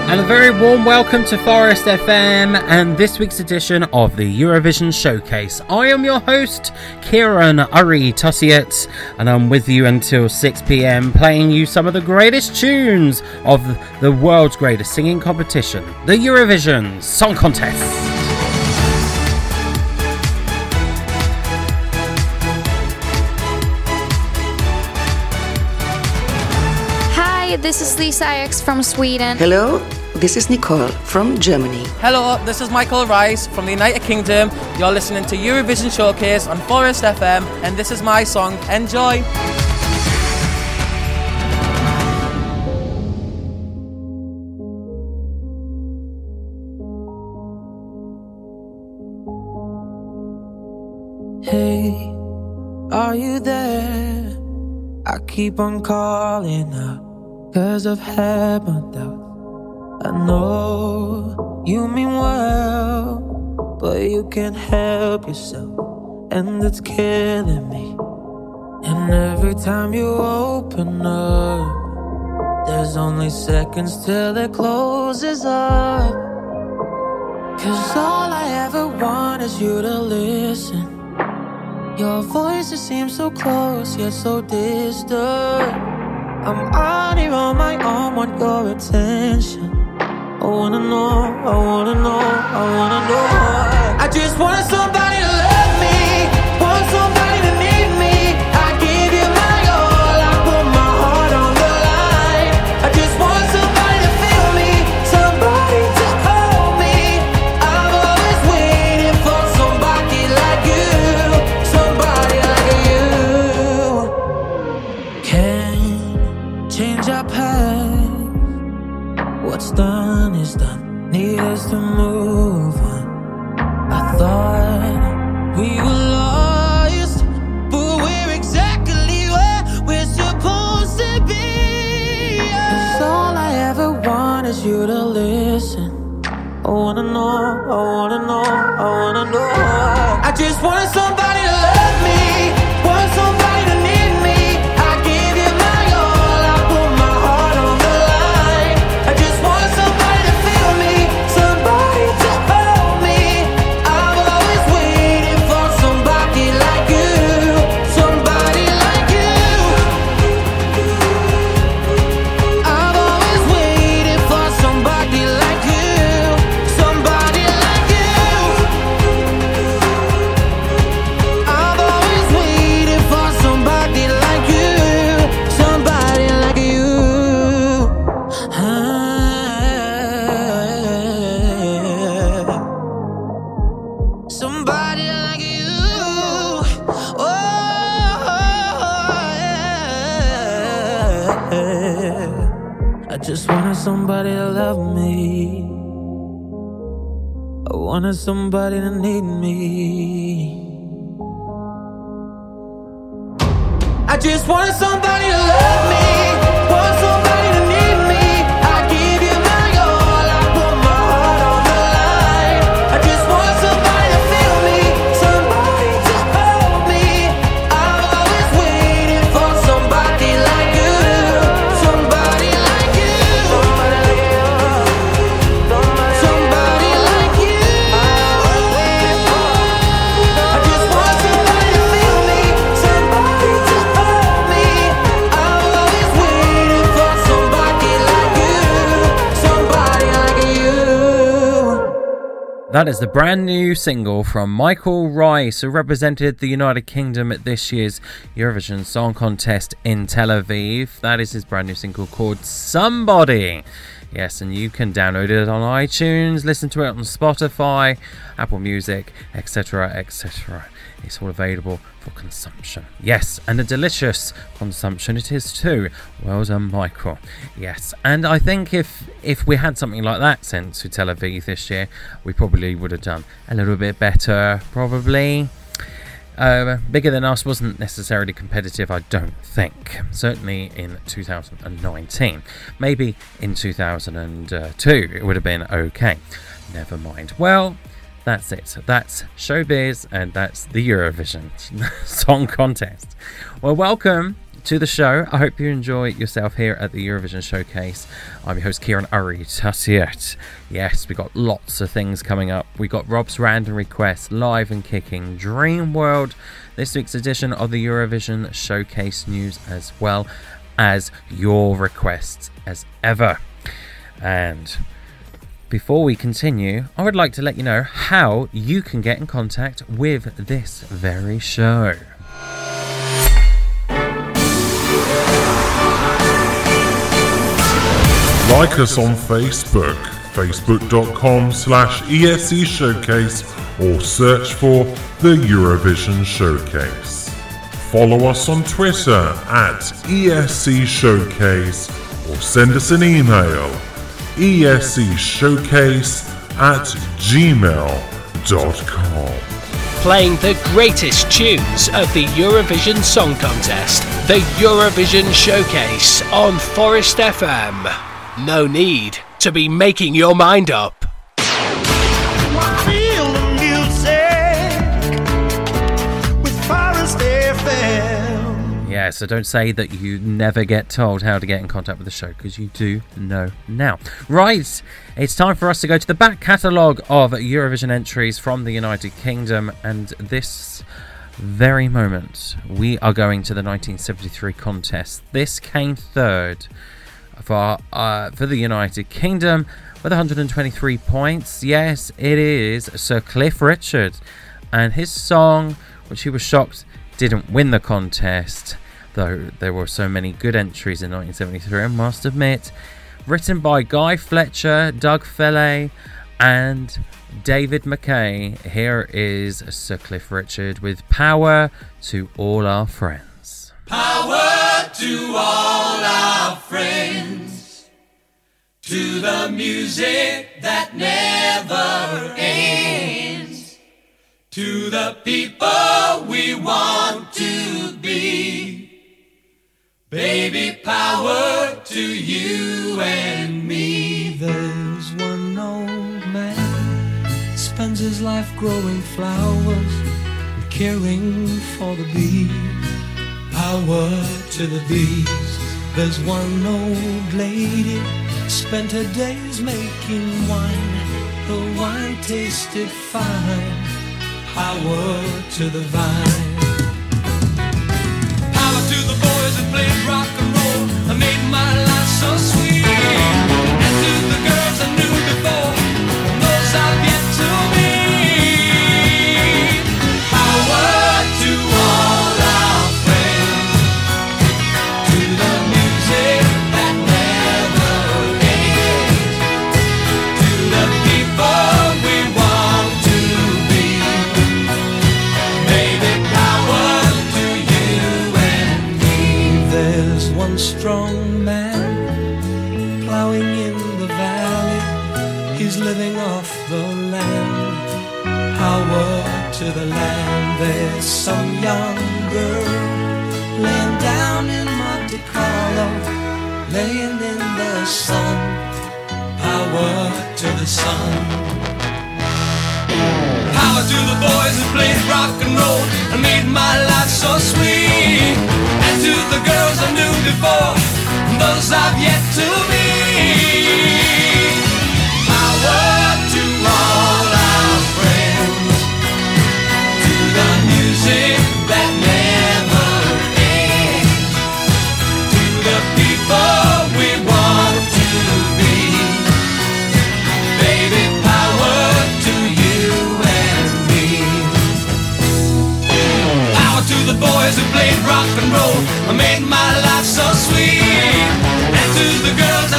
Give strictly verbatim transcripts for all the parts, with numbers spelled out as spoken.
And a very warm welcome to Forest F M and this week's edition of the Eurovision Showcase. I am your host, Kieran Uri Tossiet, and I'm with you until six p.m, playing you some of the greatest tunes of the world's greatest singing competition, the Eurovision Song Contest. This is Lisa Ajax from Sweden. Hello, this is Nicole from Germany. Hello, this is Michael Rice from the United Kingdom. You're listening to Eurovision Showcase on Forest F M, and this is my song. Enjoy! Hey, are you there? I keep on calling out, 'cause I've had my doubts. I know you mean well, but you can't help yourself, and it's killing me. And every time you open up, there's only seconds till it closes up. 'Cause all I ever want is you to listen. Your voice, it seems so close, yet so distant. I'm out here on my own, want your attention. I wanna know, I wanna know, I wanna know. I just want somebody to love me, want somebody to need me. I give you my all, I put my heart on the line. I just want somebody to feel me, somebody to hold me. I'm always waiting for somebody like you, somebody like you. Can't change our path, what's done is done, need us to move on. I thought we were lost, but we're exactly where we're supposed to be. 'Cause all I ever want is you to listen. I wanna know, I wanna know, I wanna know. I just want somebody to love me, want somebody to need me. I give you my all, I put my heart on the line. I just want somebody to feel me, somebody to hold me. I'm always waiting for somebody like you, somebody like you. I'm always waiting for somebody like you, somebody like you. I'm always waiting for somebody like you, somebody like you. Ah, somebody like you. Oh, yeah. I just wanted somebody to love me. I wanted somebody to need me. I just wanted somebody to love me, want somebody to need me. I give you my all, I put my heart on the line. I just want somebody to feel me, somebody to hold me. I'm always waiting for somebody like you, somebody like you, somebody like you, somebody like you. I just want somebody to feel me, somebody to hold me. I'm always waiting for somebody like you, somebody like you. That is the brand new single from Michael Rice, who represented the United Kingdom at this year's Eurovision Song Contest in Tel Aviv. That is his brand new single called Somebody. Yes, and you can download it on iTunes, listen to it on Spotify, Apple Music, et cetera, et cetera. It's all available for consumption. Yes, and a delicious consumption it is too. Well done, Michael. Yes, and I think if if we had something like that sent to Tel Aviv this year, we probably would have done a little bit better, probably. Uh, Bigger Than Us wasn't necessarily competitive, I don't think. Certainly in two thousand nineteen. Maybe in two thousand two it would have been okay. Never mind. Well, that's it. That's showbiz, and that's the Eurovision Song Contest. Well, welcome to the show. I hope you enjoy yourself here at the Eurovision Showcase. I'm your host, Kieran Urry Tussiet. Yes, we got lots of things coming up. We got Rob's Random Request, Live and Kicking, Dream World, this week's edition of the Eurovision Showcase news, as well as your requests as ever. And before we continue, I would like to let you know how you can get in contact with this very show. Like us on Facebook, facebook.com slash ESC Showcase, or search for the Eurovision Showcase. Follow us on Twitter at E S C Showcase, or send us an email, escshowcase at gmail dot com. Playing the greatest tunes of the Eurovision Song Contest, the Eurovision Showcase on Forest F M. No need to be making your mind up. Feel the music with Forest F M. Yeah, so don't say that you never get told how to get in contact with the show, because you do know now. Right, it's time for us to go to the back catalogue of Eurovision entries from the United Kingdom, and this very moment we are going to the nineteen seventy-three contest. This came third for uh, for the United Kingdom with one hundred twenty-three points. Yes, it is Sir Cliff Richard, and his song, which he was shocked didn't win the contest, though there were so many good entries in nineteen seventy-three, I must admit. Written by Guy Fletcher, Doug Fellay and David Mackay, here is Sir Cliff Richard with Power to All Our Friends. Power to all our friends, to the music that never ends, to the people we want to be. Baby, power to you and me. There's one old man, spends his life growing flowers and caring for the bees. Power to the bees. There's one old lady, spent her days making wine. The wine tasted fine. Power to the vine. Power to the boys that played rock and roll and made my life so sweet. And to the girls I knew before, and those I've yet to meet. Power to all our friends, to the music that never ends, to the people we want to be. Baby, power to you and me. There's one strong man plowing in the valley. He's living off the land. Power to the land. There's some young girl laying down in Monte Carlo, laying in the sun. Power to the sun. Power to the boys that played rock and roll and made my life so sweet. And to the girls I knew before, and those I've yet to meet. Power to all our friends, to the music that never ends, to the people we want to be. Baby, power to you and me. Power to the boys who played rock and roll and made my life so sweet. And to the girls I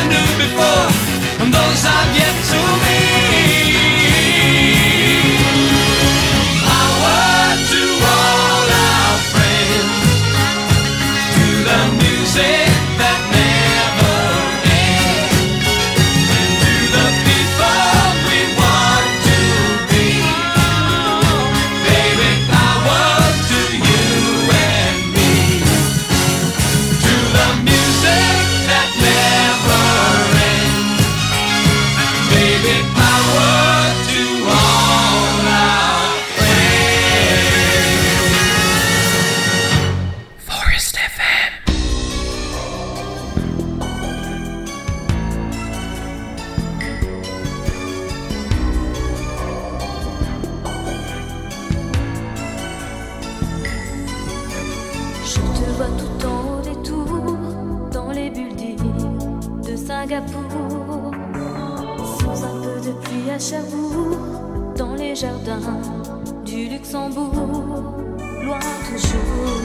Singapour, sous un peu de pluie à Cherbourg, dans les jardins du Luxembourg, loin toujours.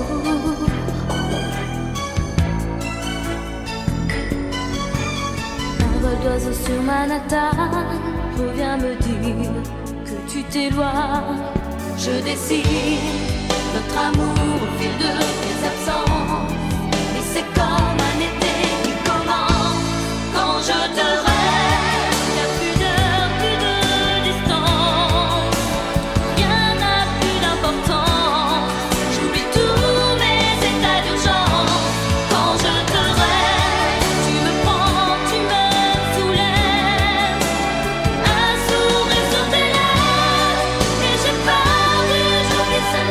Un vol d'oiseau sur Manhattan revient me dire que tu t'éloignes. Je décide notre amour au fil de tes absences, et c'est comme un été qui commence quand je te rêve. Y'a plus d'heure, plus de distance, rien n'a plus d'importance. J'oublie tous mes états d'urgence quand je te rêve. Tu me prends, tu me soulèves, un sourire sur tes lèvres, et j'ai peur du jour qui se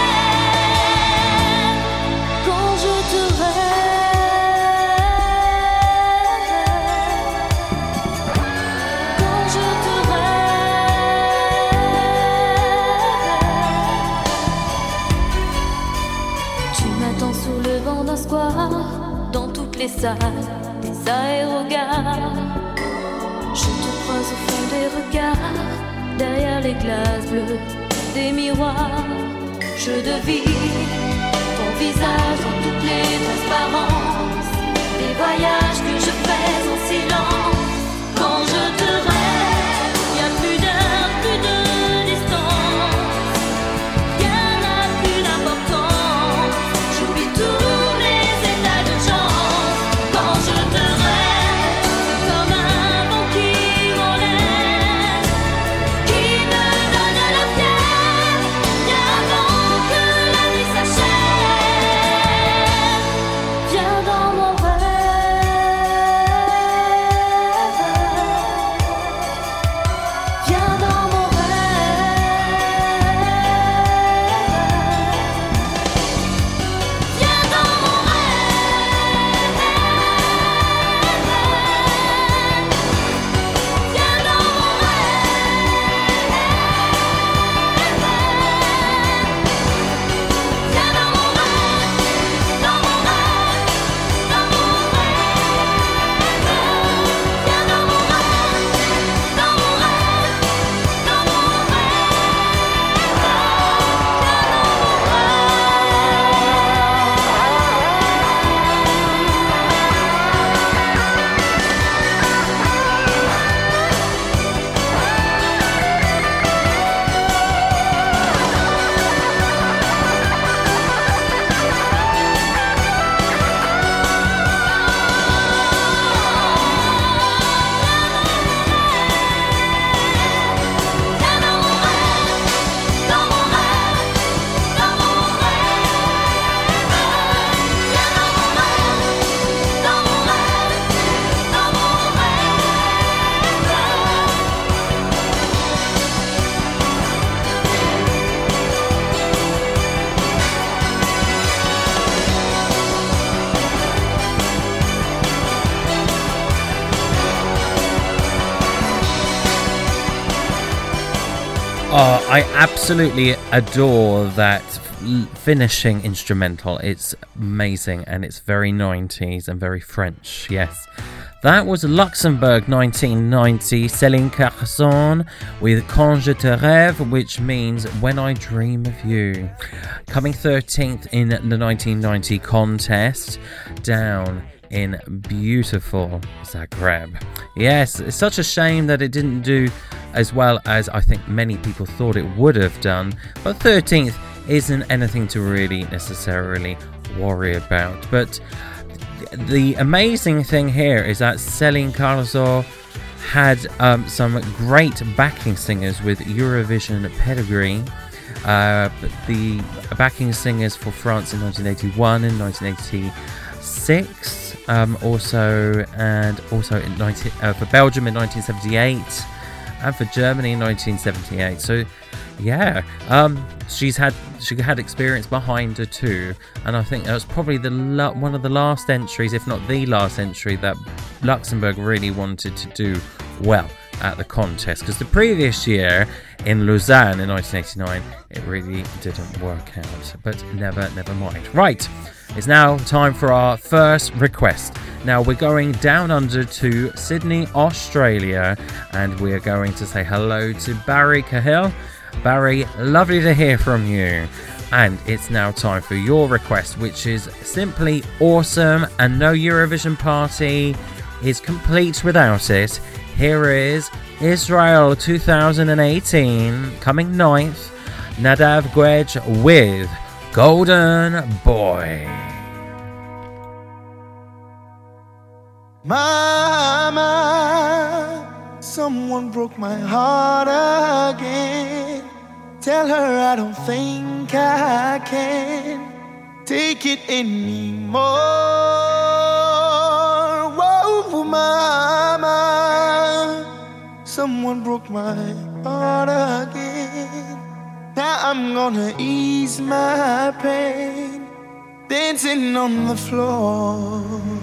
lève quand je te rêve. Quand je te rêve, tu m'attends sur le banc d'un square, dans toutes les salles des aérogares. Je te croise au fond des regards, derrière les glaces bleues des miroirs. Je devine ton visage dans toutes les transparences, des voyages que je fais en silence. Quand je te rêve, y'a plus d'heure, plus de distance, rien n'a plus d'importance. J'oublie tous les états d'urgence quand je te rêve. C'est comme un vent qui m'enlève, qui me donne la fièvre, bien avant que la nuit s'achève. Viens dans mon rêve, viens dans mon rêve, viens dans mon rêve, viens dans mon rêve, viens dans mon rêve, dans mon rêve, dans mon rêve, viens dans mon rêve, dans mon rêve, dans mon Oh, I absolutely adore that f- finishing instrumental. It's amazing and it's very nineties and very French, yes. That was Luxembourg nineteen ninety, Céline Carson with Quand je te rêve, which means When I Dream of You. Coming thirteenth in the nineteen ninety contest, down in beautiful Zagreb. Yes, it's such a shame that it didn't do as well as I think many people thought it would have done, but thirteenth isn't anything to really necessarily worry about. But the amazing thing here is that Céline Carson had um, some great backing singers with Eurovision pedigree. Uh, the backing singers for France in nineteen eighty-one and nineteen eighty-six, um, also and also in nineteen, uh, for Belgium in nineteen seventy-eight, and for Germany in nineteen seventy-eight. So, yeah, um, she's had she had experience behind her too, and I think that was probably the la- one of the last entries, if not the last entry, that Luxembourg really wanted to do well at the contest, because the previous year in Lausanne in nineteen eighty-nine. It really didn't work out, but never, never mind. Right, it's now time for our first request. Now we're going down under to Sydney, Australia, and we are going to say hello to Barry Cahill. Barry, lovely to hear from you. And it's now time for your request, which is simply awesome, and no Eurovision party is complete without it. Here is Israel two thousand eighteen, coming ninth, Nadav Gwedge with Golden Boy. Mama, someone broke my heart again. Tell her I don't think I can take it anymore. Whoa, mama, someone broke my heart again. Now I'm gonna ease my pain, dancing on the floor.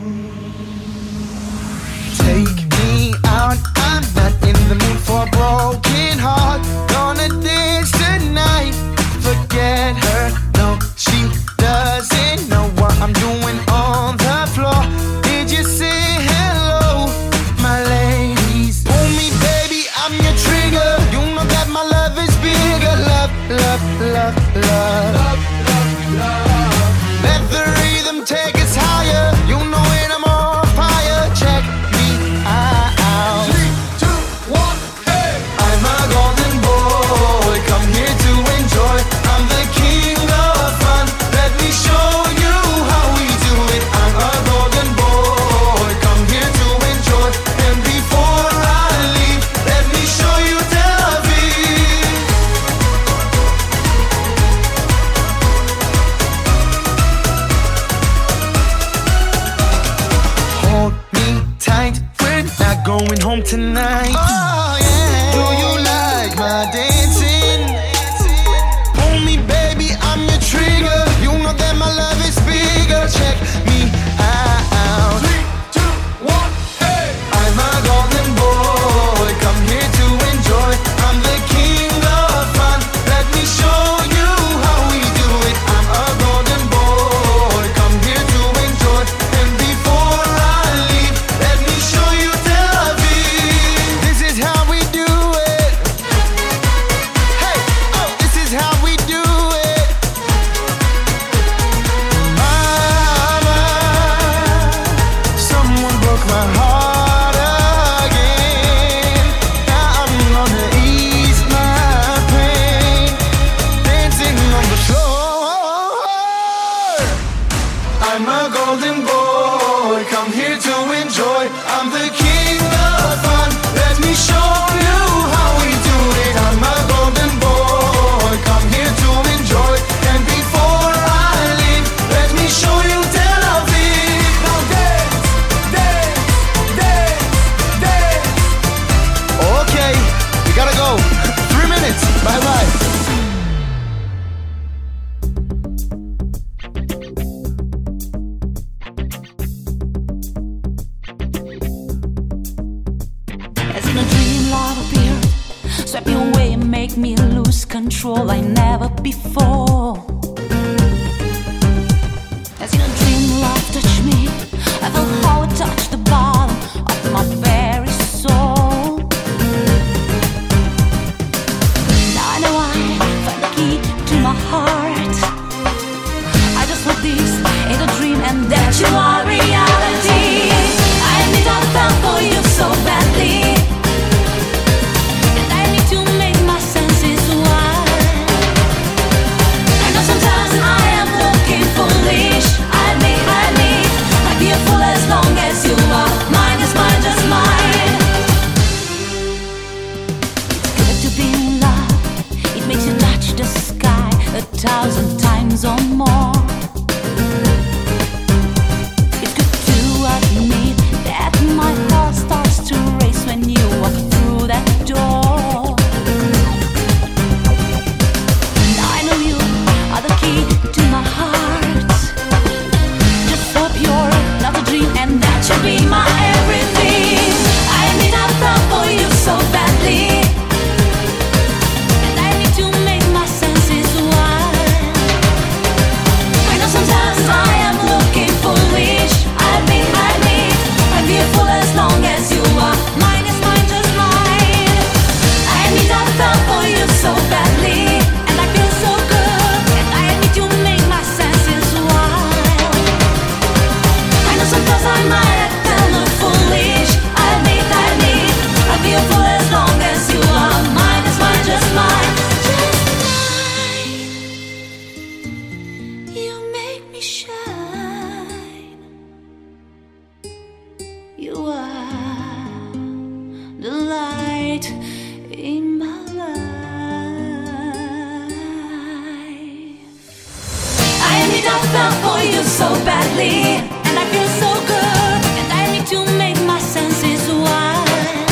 Take me out, I'm not in the mood for a broken heart. Gonna dance tonight, forget her, no, she doesn't know what I'm doing on the floor. Did you say hello, my ladies? Pull me, baby, I'm your trigger. You know that my love is bigger. Love, love, love, love, love, love, love. Let the rhythm take us higher. You know when I'm on fire. Check me out. Three, two, one, hey! I'm a golden boy, come here to enjoy. I'm the king of fun. Let me show you how we do it. I'm a golden boy, come here to enjoy. And before I leave, let me show you Tel Aviv. Hold me tight, we're not going home tonight. Oh yeah. Do you like my dancing? Pull me, baby, I'm your trigger. You know that my love is bigger. Check me out. Three, two, one, hey! I'm a golden boy, come here to enjoy. I'm the king of fun. Let me show you how we do it. I'm a golden boy, come here to enjoy. And before I leave, let me show you Tel Aviv. This is how we do it. Hey, oh, this is how we do it. Mama, someone broke my heart again. Now I'm gonna ease my pain, dancing on the floor. I'm a golden boy, come here to enjoy. I'm the king of fun. Let me show you how we do it. I'm a golden boy, come here to enjoy. And before I leave, let me show you Tel Aviv. Now dance, dance, dance, dance. Okay, we gotta go. Three minutes. Bye bye. As in a dream, love appeared, swept me away and make me lose control like never before. As in a dream, love touched me, I felt how it touched the bottom of my very soul. Now I know I found the key to my heart. I just hope this ain't a dream and that you are reality. I need all the time for you so badly. And I need to make my senses wide. I know some sometimes I might act a little foolish. I need, I need, I'll be a fool as long as you are mine. It's mine, just mine, just mine. You make me shine. You are the light in my life. I need to fell for you so badly, and I feel so good, and I need to make my senses wide.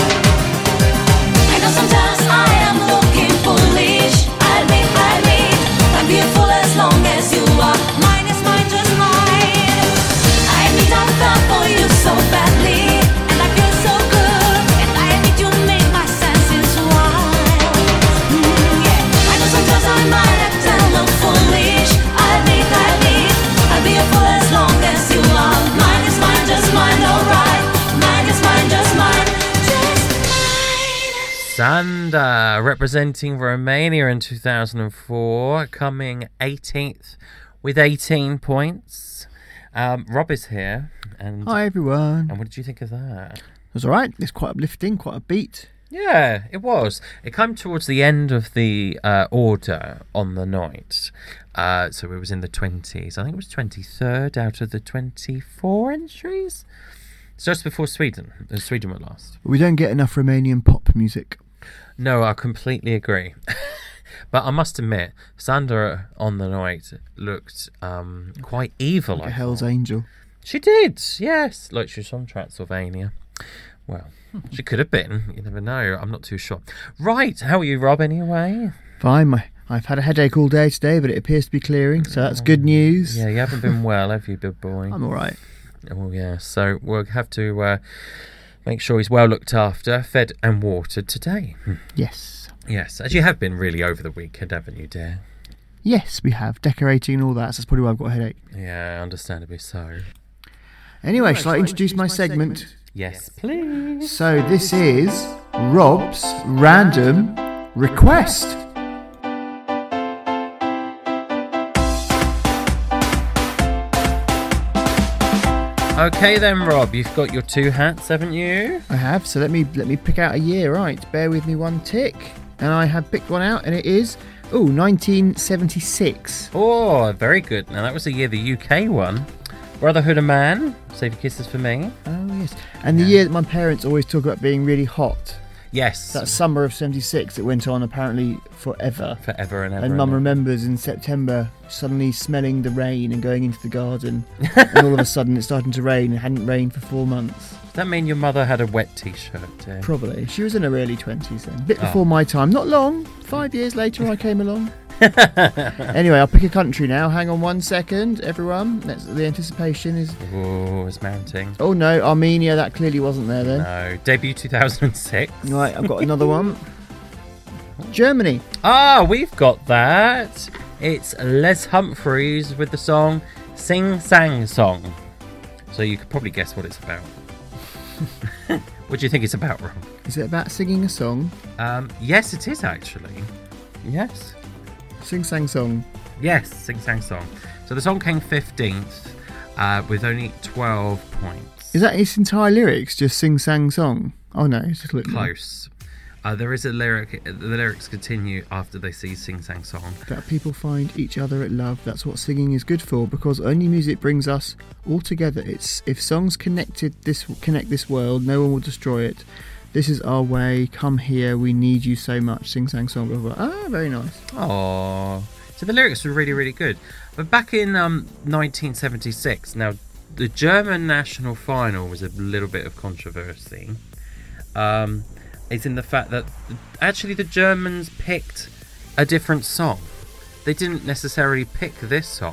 I know sometimes I am looking foolish. I need, I need, I'm beautiful as long as you are mine. Is mine, just mine. I need to fell for you so badly, and I feel so good, and I need to make my senses wide. Mm, yeah. I know sometimes I might act a little foolish. I need, I need, I'll be a fool as long as you are mine. Is mine, just mine, alright. Mine is mine, just mine, just mine. Sanda, representing Romania in two thousand four, coming eighteenth with eighteen points. Um, Rob is here. And, Hi, everyone. And what did you think of that? It was all right. It's quite uplifting, quite a beat. Yeah, it was. It came towards the end of the uh, order on the night. Uh, so it was in the twenties. I think it was twenty-third out of the twenty-four entries. It's just before Sweden. Uh, Sweden were last. We don't get enough Romanian pop music. No, I completely agree. But I must admit, Sandra on the night looked um, quite evil. Like I a Hell's thought. Angel. She did, yes. Like she was from Transylvania. Well, she could have been. You never know. I'm not too sure. Right, how are you, Rob, anyway? Fine. My, I've had a headache all day today, but it appears to be clearing, so that's good news. Yeah, you haven't been well, have you, big boy? I'm all right. Oh, yeah. So we'll have to uh, make sure he's well looked after, fed and watered today. Yes. Yes, as you have been really over the weekend, haven't you, dear? Yes, we have. Decorating and all that, so that's probably why I've got a headache. Yeah, understandably so. Anyway, shall I introduce my segment? Yes, please. So this is Rob's Random Request. Okay then, Rob, you've got your two hats, haven't you? I have, so let me let me pick out a year. Right, bear with me one tick. And I have picked one out, and it is, oh, nineteen seventy-six. Oh, very good. Now, that was the year the U K won. Brotherhood of Man, Save Your Kisses for Me. Oh, yes. And the year that my parents always talk about being really hot. Yes. That summer of seventy-six, it went on apparently forever. Forever and ever. And Mum and remembers in September suddenly smelling the rain and going into the garden. And all of a sudden it's starting to rain. It hadn't rained for four months. Does that mean your mother had a wet t-shirt, dear? Probably. She was in her early twenties then. A bit Oh. before my time. Not long. Five years later I came along. Anyway, I'll pick a country now. Hang on one second, everyone. That's, the anticipation is... Oh, it's mounting. Oh no, Armenia, that clearly wasn't there then. No, debut two thousand six. Right, I've got another one. Germany. Ah, we've got that. It's Les Humphreys with the song Sing Sang Song. So you could probably guess what it's about. What do you think it's about, Rob? Is it about singing a song? Um, yes, it is actually. Yes. Sing Sang Song. Yes, Sing Sang Song. So the song came fifteenth uh, with only twelve points. Is that its entire lyrics? Just Sing Sang Song? Oh no, it's just a little Close. Uh, there is a lyric. The lyrics continue after they see Sing Sang Song. That people find each other at love. That's what singing is good for, because only music brings us all together. It's if songs connected this connect this world, no one will destroy it. This is our way. Come here. We need you so much. Sing Sang Song. Blah, blah, blah. Ah, very nice. Oh, so the lyrics were really, really good. But back in um, nineteen seventy-six, now the German national final was a little bit of controversy. Um, it's in the fact that actually the Germans picked a different song. They didn't necessarily pick this song.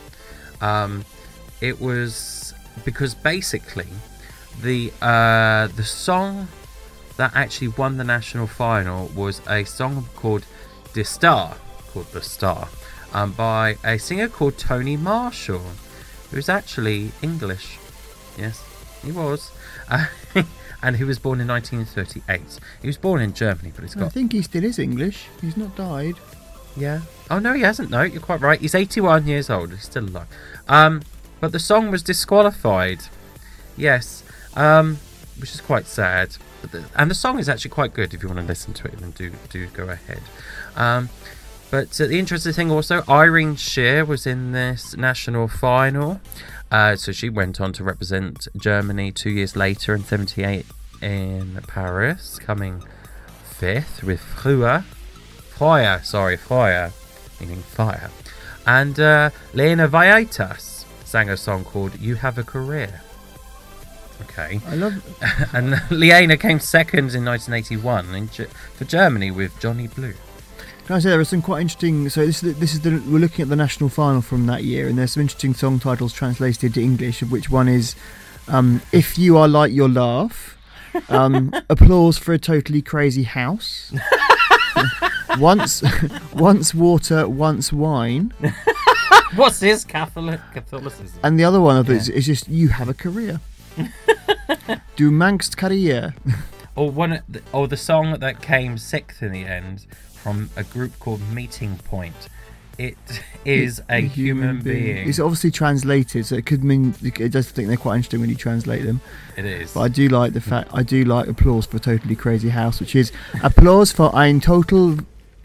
Um, it was because basically the uh, the song that actually won the national final was a song called The Star, called The Star, um, by a singer called Tony Marshall, who's actually English. Yes, he was. Uh, and he was born in nineteen thirty-eight. He was born in Germany, but he's got... I think he still is English. He's not died. Yeah. Oh, no, he hasn't. No, you're quite right. He's eighty-one years old. He's still alive. Um, but the song was disqualified Yes, um, which is quite sad. But the, and the song is actually quite good. If you want to listen to it, then do do go ahead. Um, but uh, the interesting thing also, Irene Shear was in this national final. Uh, so she went on to represent Germany two years later in seventy-eight in Paris, coming fifth with Früher. Feuer, sorry, Feuer, meaning fire. And uh, Lena Vietas sang a song called You Have a Career. Okay. I love it. And Liana came second in nineteen eighty-one in Ge- for Germany with Johnny Blue. Can I say there are some quite interesting? So this is the, this is the we're looking at the national final from that year, and there's some interesting song titles translated into English. Of which one is um, "If You Are Like Your Laugh," um, "Applause for a Totally Crazy House," once once water, once wine. What's this Catholic Catholicism? And the other one of it Yeah. is, is just "You Have a Career." Du mangst Karriere. Or one, or the song that came sixth in the end from a group called Meeting Point. It is a human, being. It's obviously translated, so it could mean it does think they're quite interesting when you translate them. It is. But I do like the fact I do like applause for a totally crazy house, which is applause for ein total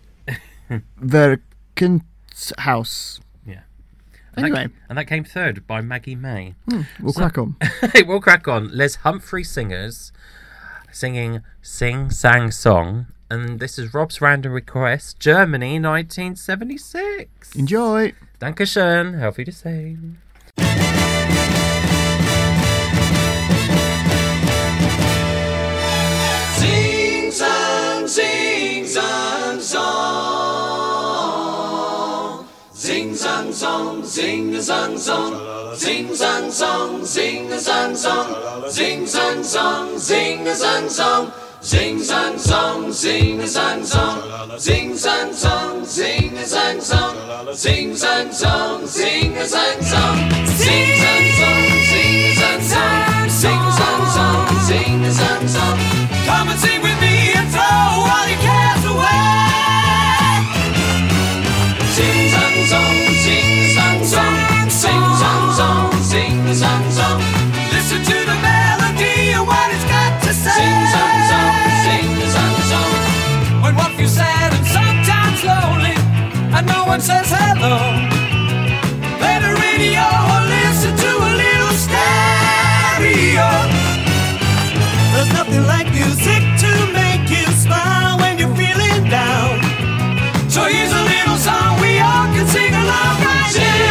Verkens Yeah. Anyway. And that, and that came third by Maggie May. Hmm, we'll crack on. We'll crack on. Les Humphrey Singers singing Sing Sang Song. And this is Rob's random request, Germany nineteen seventy-six. Enjoy. Dankeschön. Auf Wiedersehen. Sing, sang, sing, sang, song. Sing, sang, song, sing, sang, song. Sing, sang, song, sing, sang, song. Sing, sang, song, sing, sang, song. Sing, sang, song, sing, sang, song. Sing, sang, song, sing, sang, song. Sing, sang, song, sing, sang, song. Sing, sang, song, sing, sang, song. Sing, sang, song, sing, sang, song. Come and sing with me and throw all your cares away. Sing, sang, song, sing, sang, song. Sing, sang, song, sing, sang, song. Listen to the melody and what it's got to say. Sing, sang, song, sing, sang, song. When one feels sad and sometimes lonely and no one says hello, play the radio or listen to a little stereo. There's nothing like music to make you smile when you're feeling down. So here's a little song we all can sing along right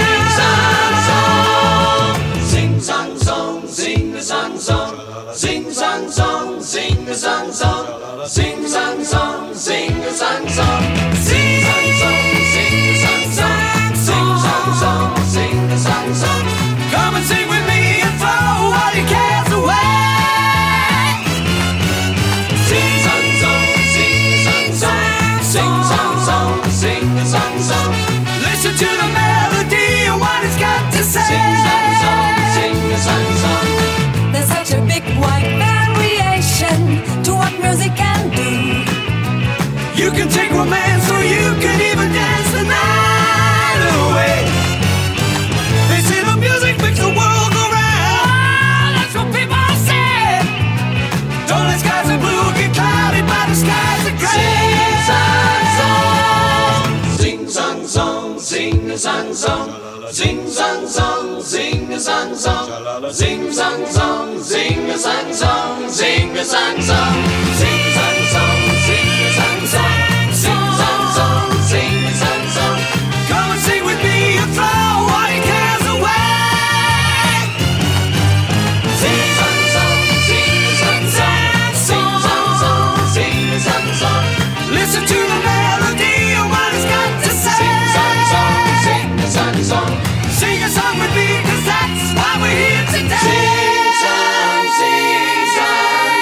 now. Sing, sang, song, sing, sang, song. Sing, sang, song, sing, sang, song. Sing, sang, song, sing, sang, song. Sing, sang, song, sing, sang, song. Sing, sang, song, sing, sang, song. Come and sing with me and throw all your cares away. Sing, sang, song, sing, sang, song. Sing, sang, song, sing, sang, song. Listen to the melody and what it's got to say. Sing, sang, song, sing, sang, song. There's such a big wide variation to what music can do. You can take romance or you can even dance the night away. They say the music makes the world go round. That's what people say. Don't let skies are blue get clouded by the skies are gray. Sing, sang, song. Sing, sang, song. Sing, sang, song. Sing, sang, song. Sing, sang, song. Sing, sang, song. Sing, sang, song. Sing, sang, song. Sing, sang, song. Sing, sang, song. Sing, sang, song. Come and sing with me and throw all your cares away. Sing, sang, song. Sing, sang, song. Sing, sang, song. Sing, sang, song. Listen to the melody and what it's got to say. Sing, sang, song. Sing, sang, song. Sing a song with me, 'cause that's why we're here today. Sing, sang, sing, sang,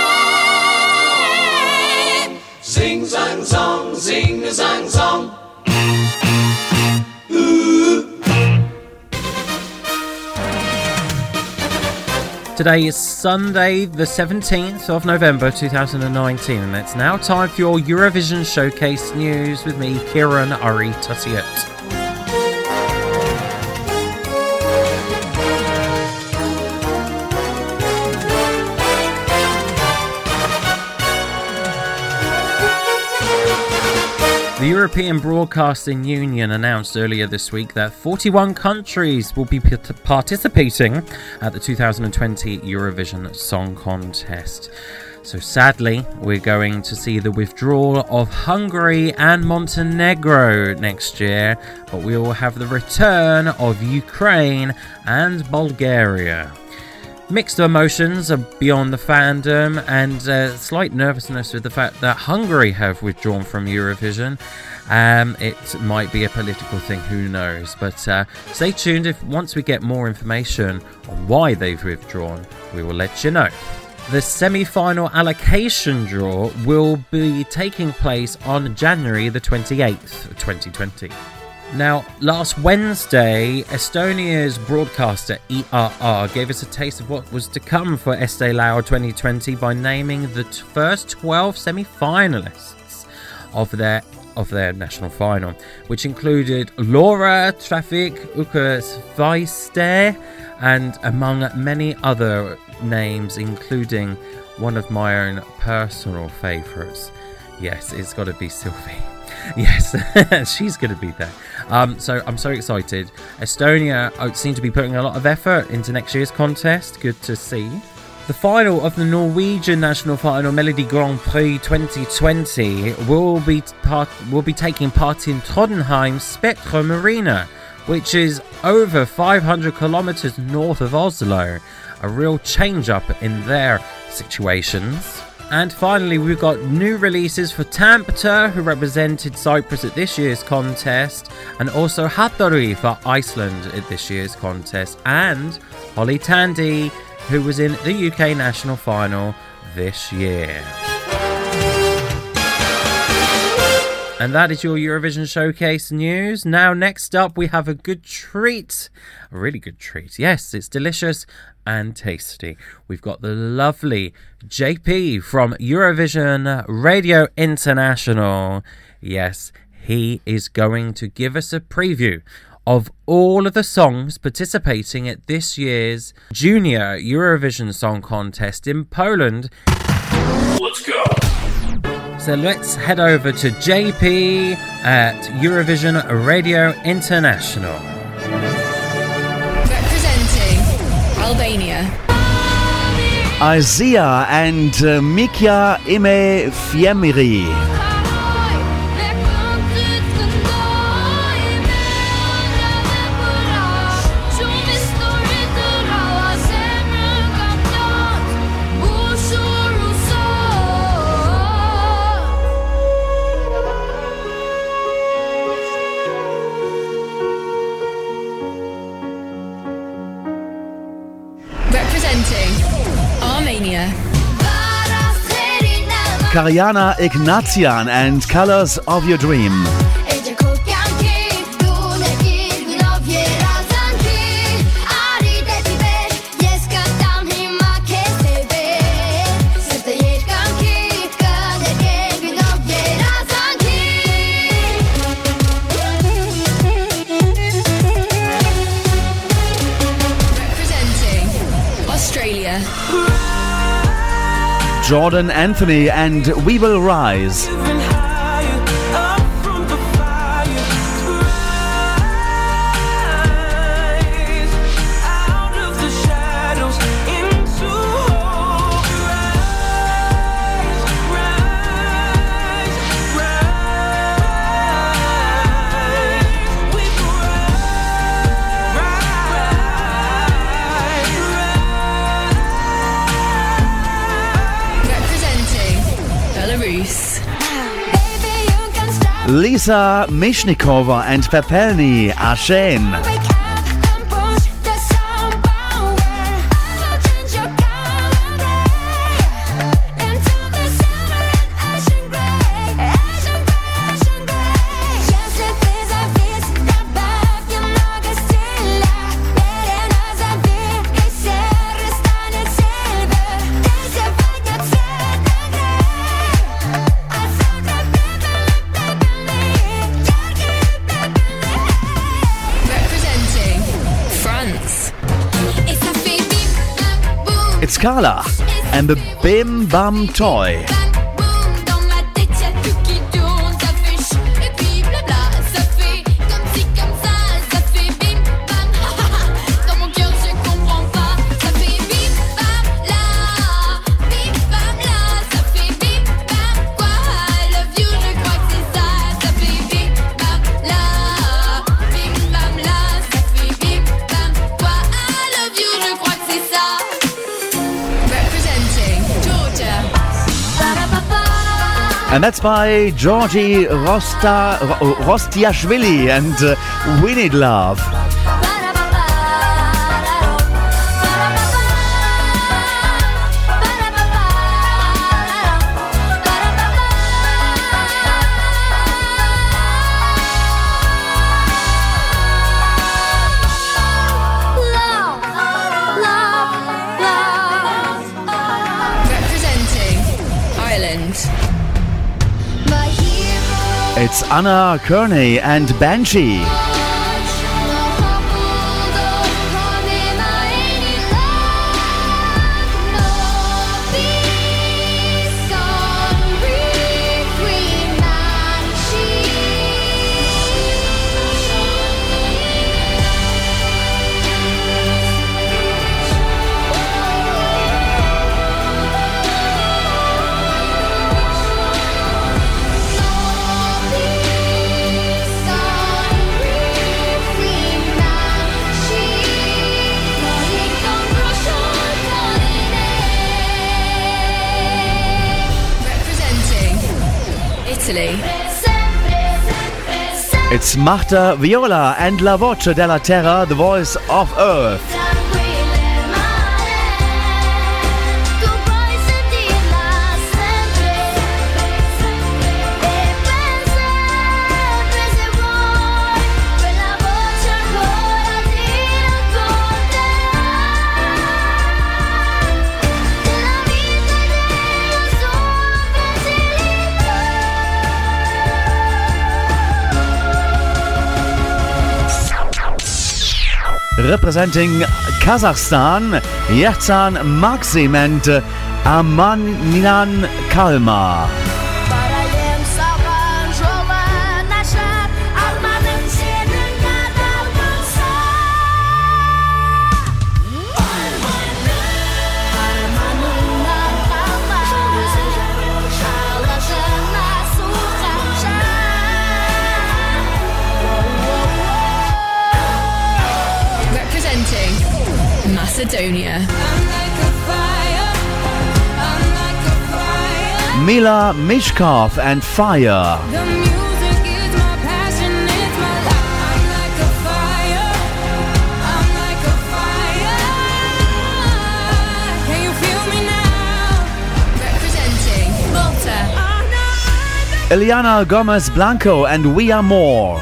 song. Sing, sang, song, sing, sang, song. Today is Sunday, the seventeenth of November two thousand nineteen, and it's now time for your Eurovision Showcase news with me, Kieran Ari Tussiot. European Broadcasting Union announced earlier this week that forty-one countries will be p- participating at the two thousand twenty Eurovision Song Contest. So sadly, we're going to see the withdrawal of Hungary and Montenegro next year, but we will have the return of Ukraine and Bulgaria. Mixed emotions are beyond the fandom, and uh, slight nervousness with the fact that Hungary have withdrawn from Eurovision. Um, it might be a political thing, who knows? But uh, stay tuned. If once we get more information on why they've withdrawn, we will let you know. The semi-final allocation draw will be taking place on January the twenty-eighth, twenty twenty. Now, last Wednesday, Estonia's broadcaster E R R gave us a taste of what was to come for Eesti Laul twenty twenty by naming the t- first twelve semi-finalists of their of their national final, which included Laura Traffic Ukasvaiste, and among many other names, including one of my own personal favourites. Yes, it's got to be Sylvie. Yes, she's going to be there. Um, so I'm so excited. Estonia uh, seem to be putting a lot of effort into next year's contest. Good to see. The final of the Norwegian National Final Melody Grand Prix twenty twenty will be part, will be taking part in Trondheim Spektrum Arena, which is over five hundred kilometers north of Oslo. A real change up in their situations. And finally, we've got new releases for Tampere, who represented Cyprus at this year's contest, and also Hattori for Iceland at this year's contest, and Holly Tandy, who was in the U K national final this year. And that is your Eurovision Showcase news. Now, next up, we have a good treat. A really good treat. Yes, it's delicious and tasty. We've got the lovely J P from Eurovision Radio International. Yes, he is going to give us a preview of all of the songs participating at this year's Junior Eurovision Song Contest in Poland. Let's go. So let's head over to J P at Eurovision Radio International. Representing Albania. Isaiah and uh, Mikia Ime Fiemiri. Karyana Ignatian and Colors of Your Dream. Representing Australia. Jordan Anthony and We Will Rise. Lisa Mishnikova and Pepelny Ashen. It's Carla and the Bim Bam Toy. Representing Georgia. And that's by Georgi Rosta, Rostiashvili and uh, We Need Love. It's Anna Kearney and Banshee. It's Marta Viola and La Voce della Terra, the voice of Earth. Representing Kazakhstan, Yerzhan Maksim and Amanian Kalma. Macedonia. Mila Mishkov and Fire. The music is my passion, it's my life. I'm like a fire, I'm like a fire. Can you feel me now? Representing Malta. Eliana Gomez Blanco and We Are More.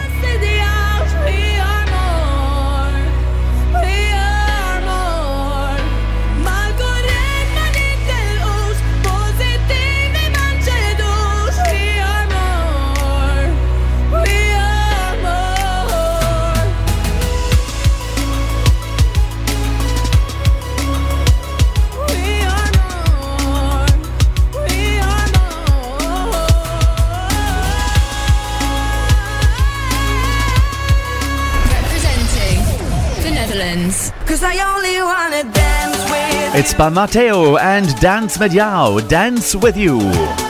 Cause I only wanna dance with It's by Matteo and Dance Mediao, Dance With You.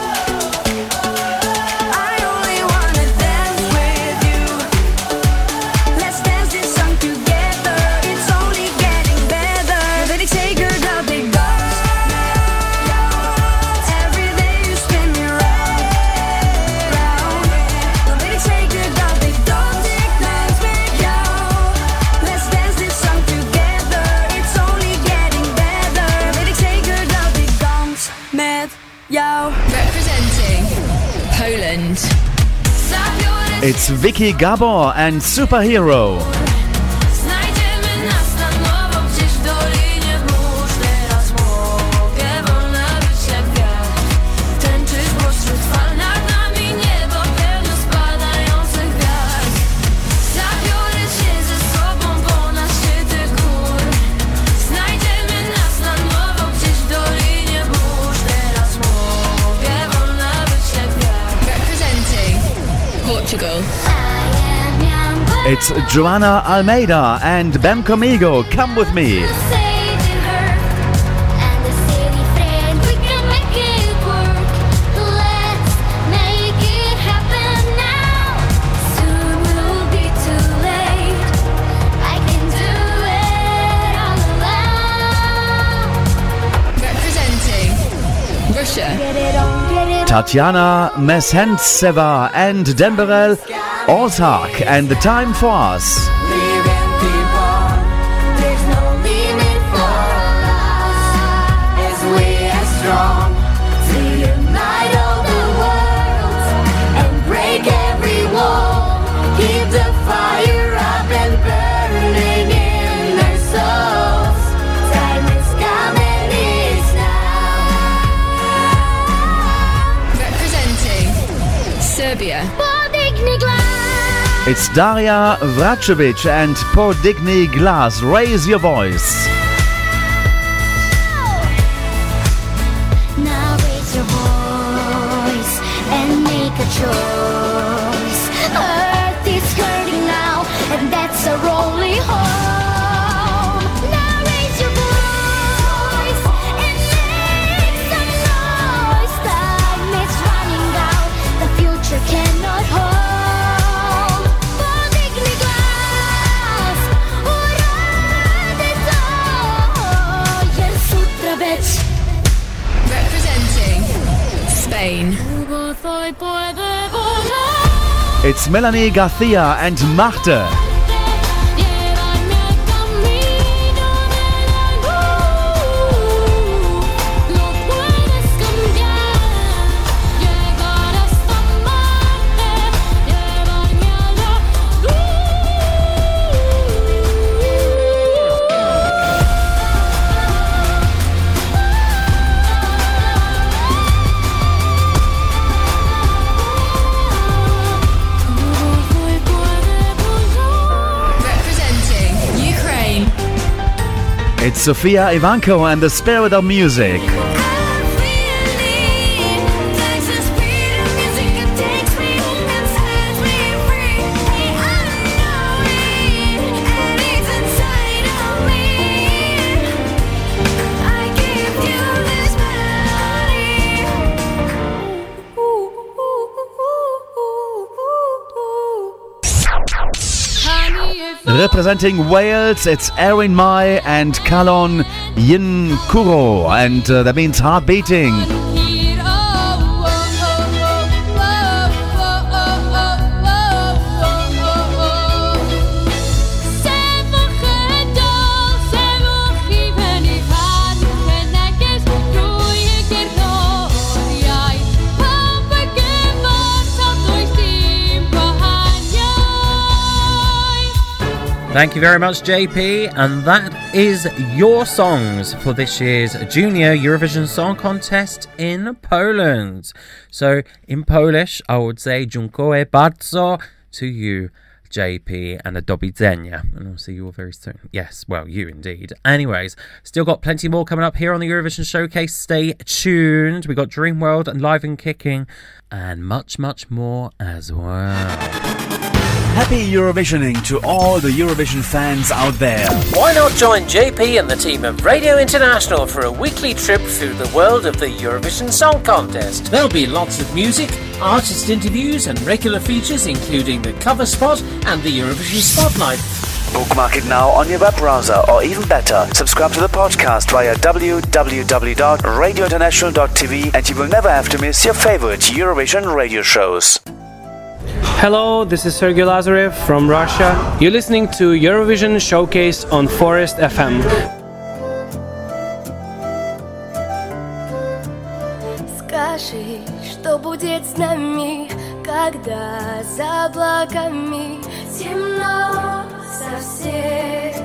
Representing Poland. It's Vicky Gabor and Superhero. It's Joanna Almeida and Ben Comigo, Come With Me. Russia. Tatiana Mesentseva and Demberel Ortak, and the time for us. There's no limit for us as we are strong to unite all the world and break every wall. Keep the fire up and burning in our souls. Time is coming, it's now. Representing Serbia. It's Daria Vracevic and Podigny Glas. Raise your voice. Now raise your voice and make a choice. Earth is hurting now, and that's our only home. Now raise your voice and make some noise. Time is running out, the future cannot hold. Podigni glas, uradi to, jer sutra već. Representing Spain. It's Melanie Garcia and Machte. Representing Ukraine. It's Sofia Ivanko and the Spirit of Music. Representing Wales, it's Erin Mai and Kalon Yin Kuro, and uh, that means heart beating. Thank you very much, J P, and that is your songs for this year's Junior Eurovision Song Contest in Poland. So, in Polish, I would say dziękuję bardzo to you, J P, and a do widzenia. And I'll see you all very soon. Yes, well, you indeed. Anyways, still got plenty more coming up here on the Eurovision Showcase. Stay tuned. We got Dreamworld and Live and Kicking, and much, much more as well. Happy Eurovisioning to all the Eurovision fans out there. Why not join J P and the team of Radio International for a weekly trip through the world of the Eurovision Song Contest? There'll be lots of music, artist interviews and regular features including the cover spot and the Eurovision Spotlight. Bookmark it now on your web browser, or even better, subscribe to the podcast via w w w dot radio international dot t v and you will never have to miss your favorite Eurovision radio shows. Hello, this is Sergei Lazarev from Russia. You're listening to Eurovision Showcase on Forest эф эм. Скажи, что будет с нами, когда за облаками темно совсем.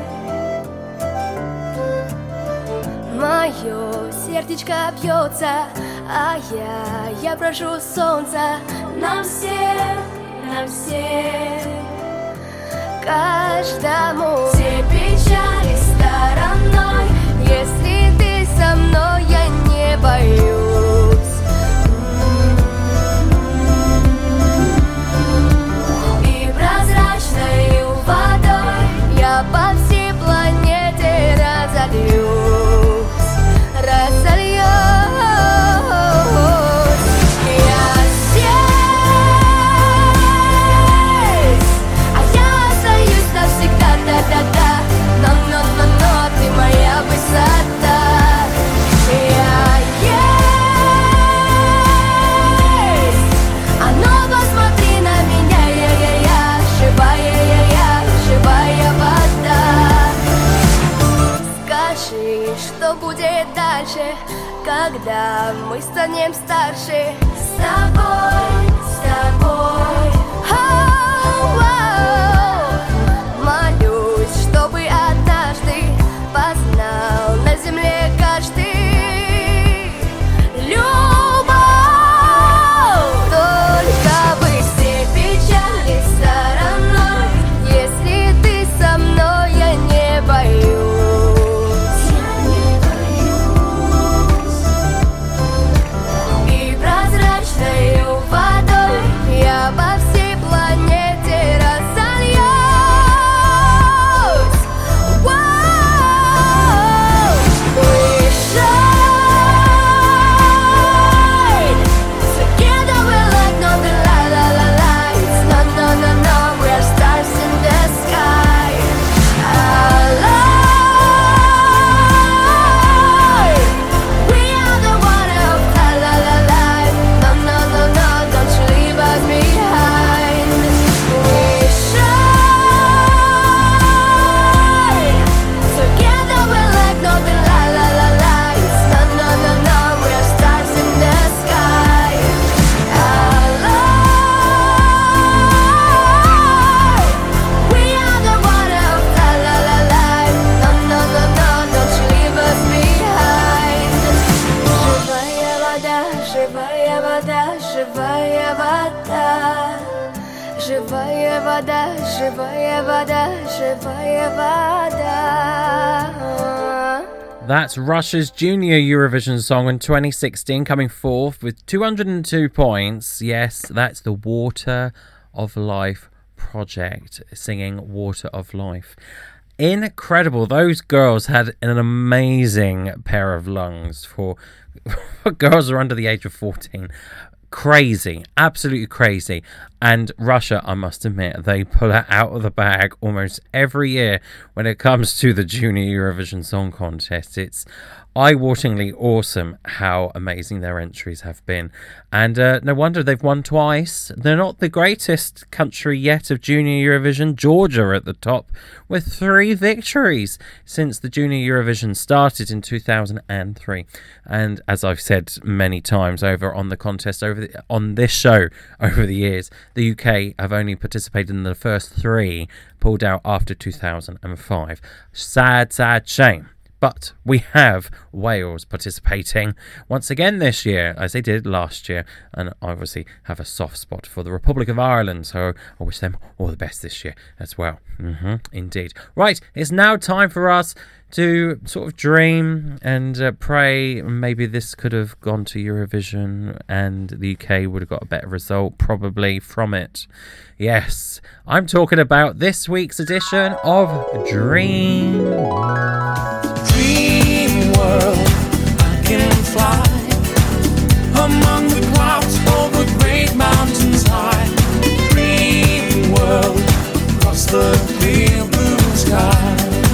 Мое сердечко бьется, а я, я прошу солнца нам всем, нам всем, каждому. Все печали стороной, если ты со мной, я не боюсь. И прозрачной водой я по всей планете разольюсь, разольюсь. Я здесь, а я остаюсь навсегда, да-да-да. Но, но, но, но, ты моя высота. будет дальше, когда мы станем старше. С тобой, с тобой. Оу-оу. Молюсь, чтобы однажды познал на земле каждый любовь. Только бы все печали стороной, если ты со мной, я не боюсь, я не боюсь. И прозрачною водой я по всей планете разольюсь. Вау! We shine together, we're like nothing, la la la lights. No, no, no, no, we're stars in the sky. Alive, we are the one of la la la light. No, no, no, no, don't you leave us behind. We shine together, we're like nothing, la la la lights. No, no, no, no, we're stars in the sky. Alive, we are the one of la la la light. No, no, no, no, don't you leave us behind. Живая вода, живая вода, живая вода. Живая вода, живая вода, живая вода. That's Russia's junior Eurovision song in twenty sixteen, coming fourth with two hundred two points. Yes, that's the Water of Life project, singing Water of Life. Incredible. Those girls had an amazing pair of lungs for, for girls who are under the age of fourteen. Crazy, absolutely crazy. And Russia, I must admit, they pull it out of the bag almost every year when it comes to the Junior Eurovision Song Contest. It's eye-wateringly awesome how amazing their entries have been. And uh, no wonder they've won twice. They're not the greatest country yet of Junior Eurovision. Georgia are at the top with three victories since the Junior Eurovision started in two thousand three. And as I've said many times over on the contest, over the, on this show over the years, the U K have only participated in the first three, pulled out after two thousand five. Sad, sad shame. But we have Wales participating once again this year, as they did last year, and I obviously have a soft spot for the Republic of Ireland, so I wish them all the best this year as well. Mm-hmm, indeed. Right, it's now time for us to sort of dream and uh, pray. Maybe this could have gone to Eurovision and the U K would have got a better result probably from it. Yes, I'm talking about this week's edition of Dream Dream world, I can fly among the clouds over great mountains high. Dream world, across the clear blue sky.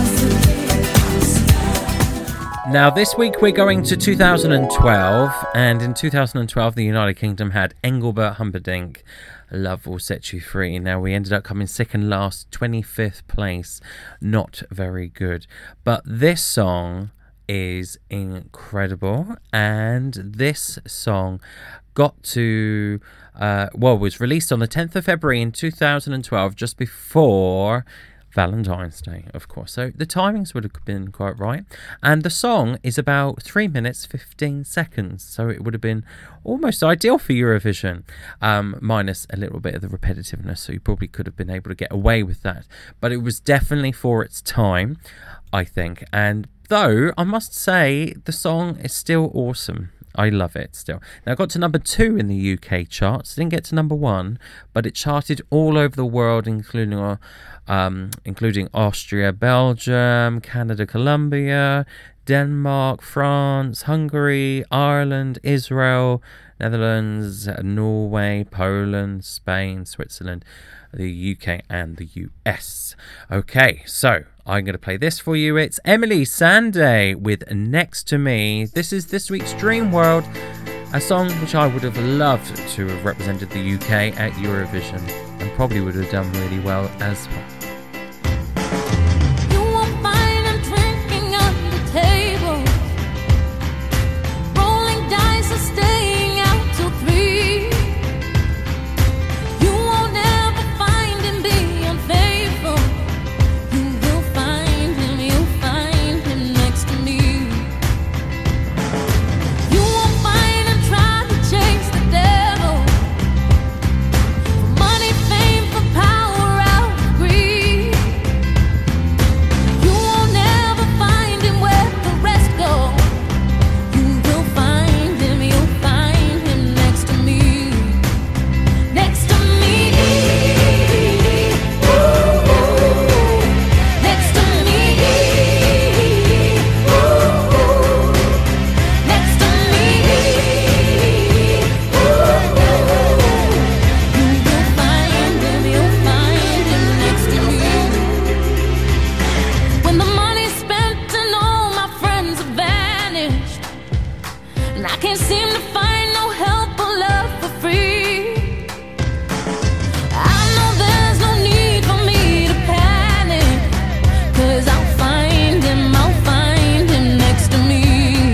Now, this week we're going to two thousand twelve, and in two thousand twelve the United Kingdom had Engelbert Humperdinck, Love Will Set You Free. Now, we ended up coming second last, twenty-fifth place. Not very good. But this song is incredible, and this song got to, uh, well, was released on the tenth of February in two thousand twelve, just before Valentine's Day, of course. So the timings would have been quite right. And the song is about three minutes, fifteen seconds. So it would have been almost ideal for Eurovision, um, minus a little bit of the repetitiveness. So you probably could have been able to get away with that. But it was definitely for its time, I think. And though, I must say, the song is still awesome. I love it still. Now, it got to number two in the U K charts. It didn't get to number one, but it charted all over the world, including uh, um, including Austria, Belgium, Canada, Colombia, Denmark, France, Hungary, Ireland, Israel, Netherlands, Norway, Poland, Spain, Switzerland, the U K and the U S. Okay, so I'm going to play this for you. It's Emeli Sandé with Next to Me. This is this week's Dream World, a song which I would have loved to have represented the U K at Eurovision and probably would have done really well as well. You won't find them drinking on the table. and I can't seem to find no help or love for free. I know there's no need for me to panic, 'cause I'll find him, I'll find him next to me.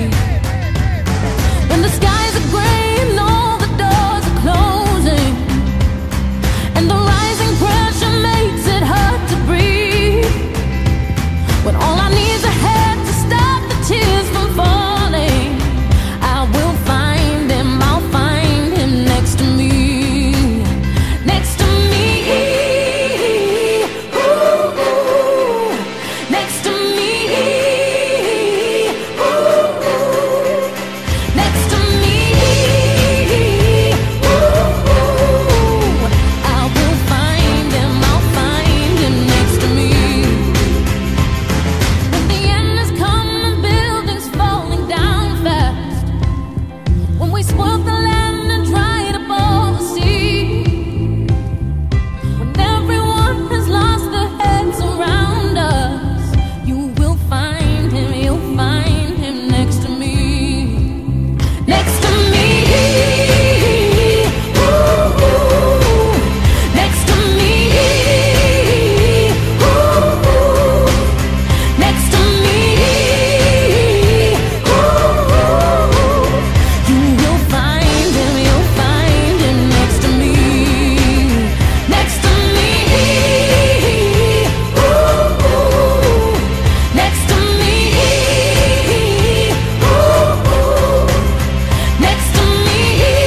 When the skies are gray and all the doors are closing, and the rising pressure makes it hard to breathe, when all I need is a hand to stop the tears from falling, I will find him, I'll find him next to me. Next to me. Ooh, ooh. Next to me. Ooh, ooh. Next to me. Ooh, ooh. I will find him, I'll find him next to me. When the end has come and buildings falling down fast, when we spoiled the land and dried up all the sea, when everyone has lost their heads around us, you will find him, you'll find him next to me. Next to me. Ooh, ooh. Next to me. Ooh, ooh. Next to me. Ooh, ooh. You will find him, you'll find him next to me. Next to me. Ooh, ooh. Next to me. Ooh, ooh. Next to me.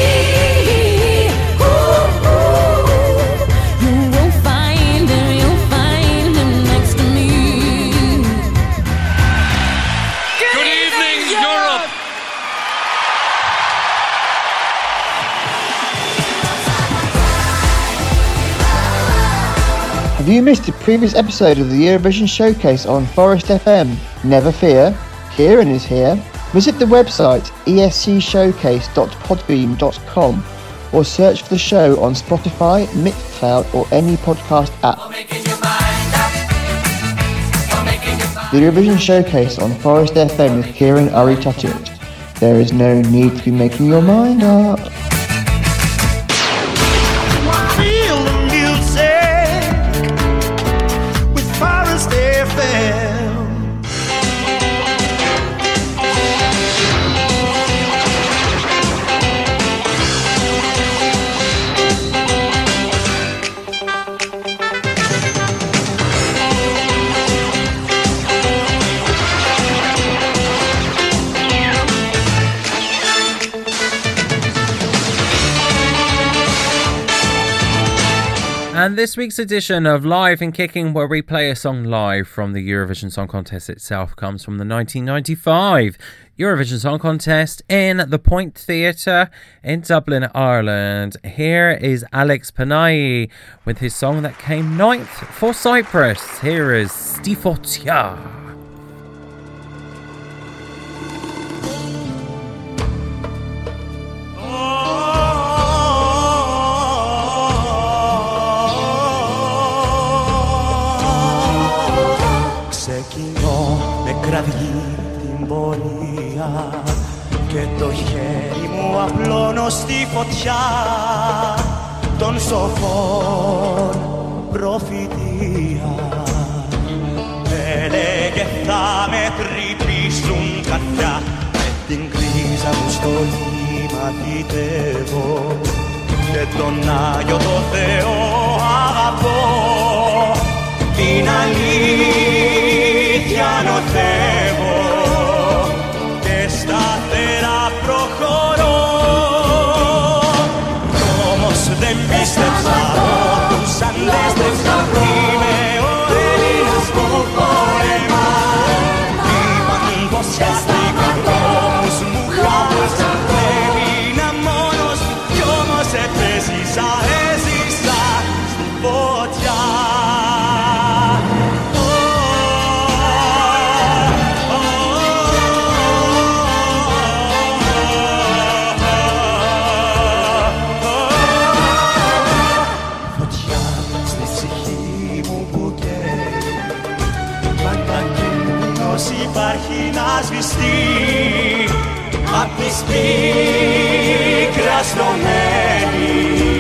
Ooh, ooh. You will find him, you'll find him next to me. Good evening, Europe! Have you missed a previous episode of the Eurovision Showcase on Forest F M? Never fear, Kieran is here. Visit the website e s c showcase dot podbean dot com or search for the show on Spotify, Mixcloud or any podcast app. The Eurovision Showcase on Forest F M with Kieran Uri Tutut. There is no need to be making your mind up. Feel the music with Forest F M. And this week's edition of Live and Kicking, where we play a song live from the Eurovision Song Contest itself, comes from the nineteen ninety-five Eurovision Song Contest in the Point Theatre in Dublin, Ireland. Here is Alex Panayi with his song that came ninth for Cyprus. Here is Stifotia. Ξεκινώ με κραυγή την πορεία και το χέρι μου απλώνω στη φωτιά των σοφών προφητεία. Έλεγε θα με τρυπήσουν καρδιά, με την κρίζα μου στο λίμα φυτεύω και τον Άγιο το Θεό αγαπώ. Την αλήθεια νοθεύω και σταθερά προχωρώ. Όμως δεν πίστεψα τους αντέστρεψα. Είμαι ο Έλληνας που πολεμά. Είπαν πως χάστηκα δρόμους μου χάσα. Έμεινα μόνος κι όμως επέζησα, έζησα στη φωτιά. κρασνωμένη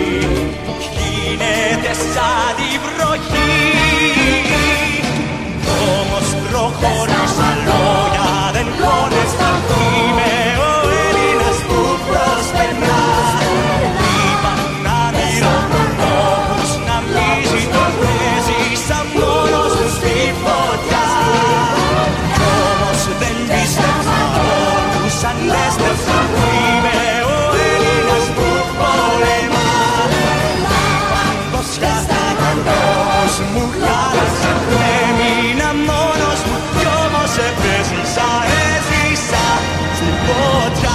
γίνεται σαν τη βροχή. Όμως προχωράς τα λόγια δεν χώνες. Είμαι ο Έλληνας που προσπερνά. Είπαν να μοιρονόμους να μίζει το έζησα μόνος μου στη φωτιά. Όμως δεν πίστεψα όλους ανέστευσα. Είμαι ο Έλληνας που πολεμά. Είπαν πως καταγαντός μου χάλασε. Έμεινα μόνος μου κι όμως επέζησα, έζησα στη φωτιά.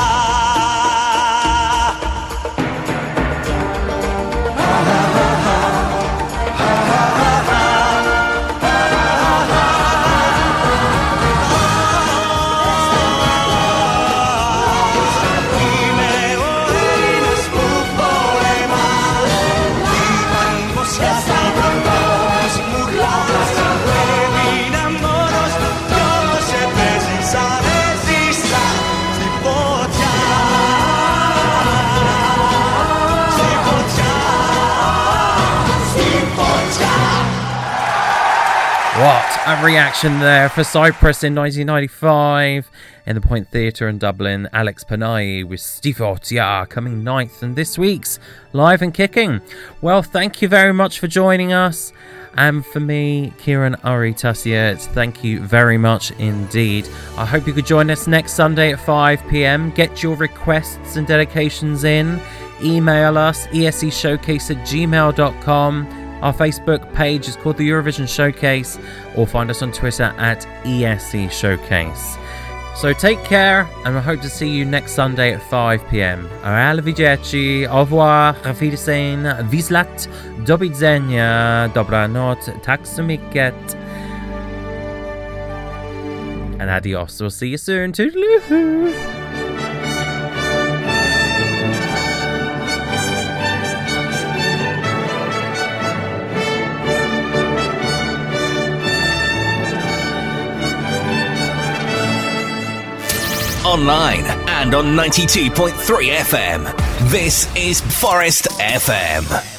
What a reaction there for Cyprus in nineteen ninety-five in the Point Theatre in Dublin. Alex Panayi with Stifotya coming ninth in this week's Live and Kicking. Well, thank you very much for joining us. And for me, Kieran Uri Tassiert, thank you very much indeed. I hope you could join us next Sunday at five p.m. Get your requests and dedications in. Email us, e s e showcase at gmail dot com. Our Facebook page is called the Eurovision Showcase, or find us on Twitter at E S E Showcase. So take care, and I hope to see you next Sunday at five p.m. Arrivederci, au revoir, auf Wiedersehen, Vislat, do widzenia, dobranoc, tak so mycket, and adios. We'll see you soon. Toodaloo. Online and on ninety-two point three F M. This is Forest F M.